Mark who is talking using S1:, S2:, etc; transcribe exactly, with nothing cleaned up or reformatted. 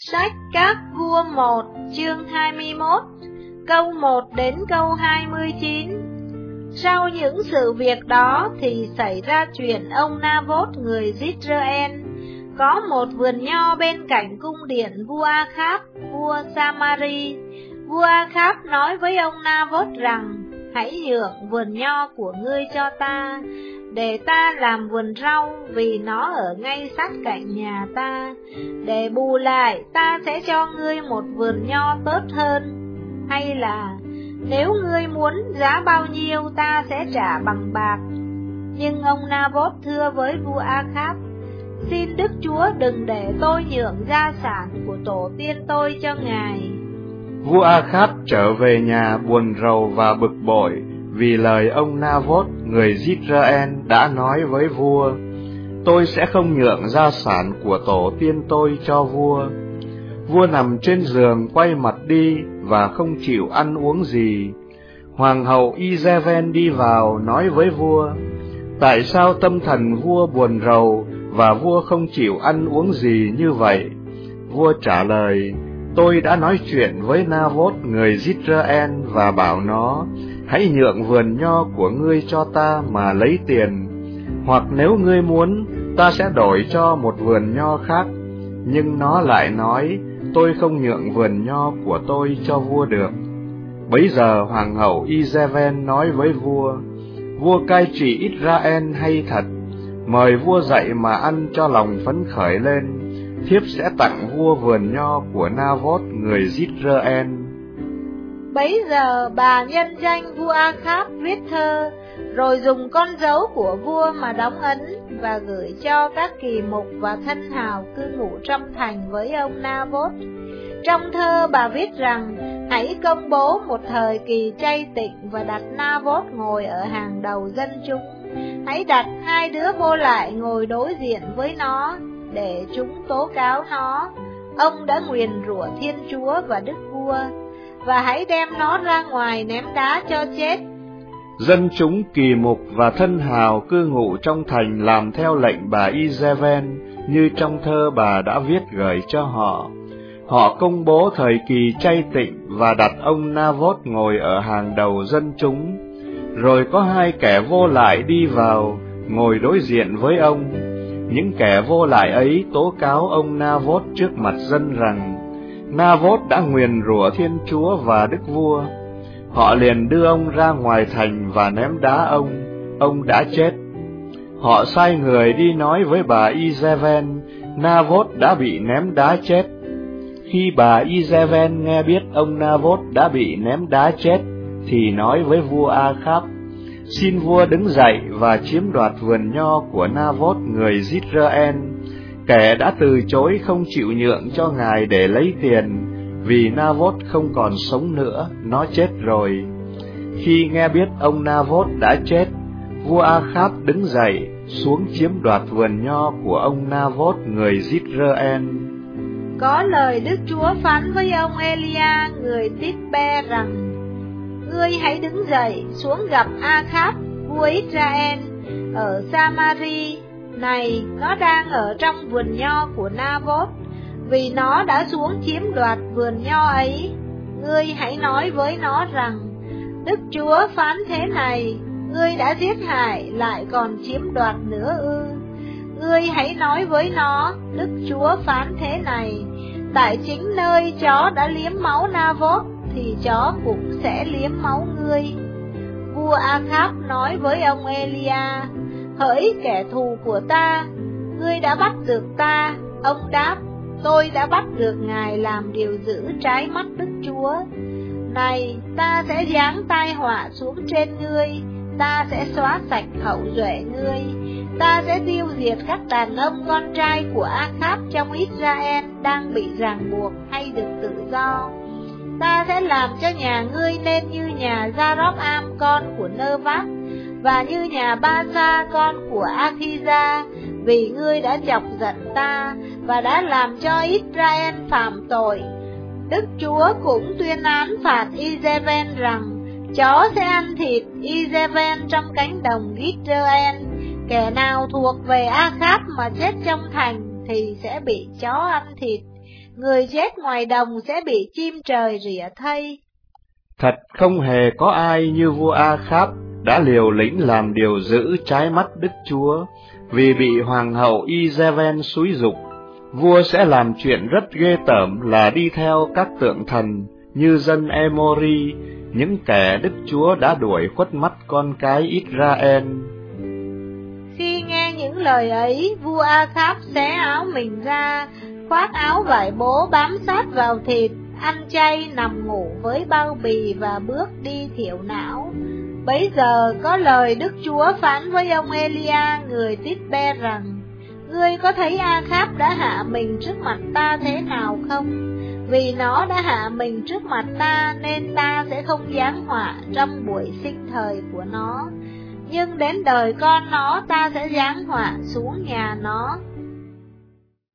S1: Sách Các Vua một chương hai mươi mốt, câu một đến câu hai mươi chín. Sau những sự việc đó thì xảy ra chuyện ông Na-vốt người Giết-rơ-en có một vườn nho bên cạnh cung điện vua A-kháp, vua Sa-ma-ri. Vua A-kháp nói với ông Na-vốt rằng: hãy nhượng vườn nho của ngươi cho ta, để ta làm vườn rau, vì nó ở ngay sát cạnh nhà ta. Để bù lại, ta sẽ cho ngươi một vườn nho tốt hơn. Hay là, nếu ngươi muốn giá bao nhiêu, ta sẽ trả bằng bạc. Nhưng ông Na-vốt thưa với vua A-kháp: xin Đức Chúa đừng để tôi nhượng gia sản của tổ tiên tôi cho ngài.
S2: Vua A-kháp trở về nhà buồn rầu và bực bội vì lời ông Na-vốt người Giết-rơ-en đã nói với vua: tôi sẽ không nhượng gia sản của tổ tiên tôi cho vua. Vua nằm trên giường quay mặt đi và không chịu ăn uống gì. Hoàng hậu Ize-ven đi vào nói với vua: tại sao tâm thần vua buồn rầu và vua không chịu ăn uống gì như vậy? Vua trả lời: tôi đã nói chuyện với Na-vốt người Giết-rơ-en và bảo nó: hãy nhượng vườn nho của ngươi cho ta mà lấy tiền, hoặc nếu ngươi muốn, ta sẽ đổi cho một vườn nho khác. Nhưng nó lại nói: tôi không nhượng vườn nho của tôi cho vua được. Bấy giờ hoàng hậu Ize-ven nói với vua: vua cai trị Israel hay thật, mời vua dậy mà ăn cho lòng phấn khởi lên. Thiếp sẽ tặng vua vườn nho của Na-vốt người Giết-rơ-en.
S1: Bấy giờ bà nhân danh vua A-kháp viết thơ, rồi dùng con dấu của vua mà đóng ấn và gửi cho các kỳ mục và thân hào cư ngụ trong thành với ông Na-vốt. Trong thơ bà viết rằng: hãy công bố một thời kỳ chay tịnh và đặt Na-vốt ngồi ở hàng đầu dân chúng. Hãy đặt hai đứa vô lại ngồi đối diện với nó, để chúng tố cáo nó: ông đã nguyền rủa Thiên Chúa và Đức Vua. Và hãy đem nó ra ngoài ném đá cho chết.
S2: Dân chúng kỳ mục và thân hào cư ngụ trong thành làm theo lệnh bà Ize-ven, như trong thơ bà đã viết gửi cho họ. Họ công bố thời kỳ chay tịnh và đặt ông Na-vốt ngồi ở hàng đầu dân chúng. Rồi có hai kẻ vô lại đi vào, ngồi đối diện với ông. Những kẻ vô lại ấy tố cáo ông Na-vốt trước mặt dân rằng: Na-vốt đã nguyền rủa Thiên Chúa và Đức Vua. Họ liền đưa ông ra ngoài thành và ném đá ông, ông đã chết. Họ sai người đi nói với bà Ize-ven: Na-vốt đã bị ném đá chết. Khi bà Ize-ven nghe biết ông Na-vốt đã bị ném đá chết, thì nói với vua A-kháp: xin vua đứng dậy và chiếm đoạt vườn nho của Na-vốt người Giết-rơ-en, kẻ đã từ chối không chịu nhượng cho ngài để lấy tiền, vì Na-vốt không còn sống nữa, nó chết rồi. Khi nghe biết ông Na-vốt đã chết, vua A-kháp đứng dậy, xuống chiếm đoạt vườn nho của ông Na-vốt người Giết-rơ-en.
S1: Có lời Đức Chúa phán với ông Elia người Tít-be rằng: ngươi hãy đứng dậy xuống gặp A-kháp vua Israel ở Sa-ma-ri. Này, nó đang ở trong vườn nho của Na-vốt, vì nó đã xuống chiếm đoạt vườn nho ấy. Ngươi hãy nói với nó rằng: Đức Chúa phán thế này: ngươi đã giết hại lại còn chiếm đoạt nữa ư? Ngươi hãy nói với nó: Đức Chúa phán thế này: tại chính nơi chó đã liếm máu Na-vốt, thì chó cũng sẽ liếm máu ngươi. Vua A-kháp nói với ông Elia: hỡi kẻ thù của ta, ngươi đã bắt được ta. Ông đáp: tôi đã bắt được ngài làm điều dữ trái mắt Đức Chúa. Này, ta sẽ giáng tai họa xuống trên ngươi, ta sẽ xóa sạch hậu duệ ngươi, ta sẽ tiêu diệt các đàn ông con trai của A-kháp trong Israel đang bị ràng buộc hay được tự do. Ta sẽ làm cho nhà ngươi nên như nhà Gia-róp-am con của Nơ-vát, và như nhà Ba-sa con của A-khi-gia, vì ngươi đã chọc giận ta và đã làm cho Israel phạm tội. Đức Chúa cũng tuyên án phạt Ize-ven rằng: chó sẽ ăn thịt Ize-ven trong cánh đồng Giết-rơ-en. Kẻ nào thuộc về A-kháp mà chết trong thành thì sẽ bị chó ăn thịt. người chết ngoài đồng sẽ bị chim trời rỉa thây.
S2: Thật không hề có ai như vua A-kháp đã liều lĩnh làm điều dữ trái mắt Đức Chúa, vì bị hoàng hậu Izeben xúi giục. Vua sẽ làm chuyện rất ghê tởm là đi theo các tượng thần như dân Emori, những kẻ Đức Chúa đã đuổi khuất mắt con cái Israel.
S1: Khi nghe những lời ấy, vua A-kháp xé áo mình ra, khoác áo vải bố bám sát vào thịt, ăn chay, nằm ngủ với bao bì và bước đi thiểu não. Bấy giờ có lời Đức Chúa phán với ông Elia người Tít-bê rằng: Ngươi có thấy A-kháp đã hạ mình trước mặt ta thế nào không? Vì nó đã hạ mình trước mặt ta nên ta sẽ không giáng họa trong buổi sinh thời của nó, nhưng đến đời con nó ta sẽ giáng họa xuống nhà nó.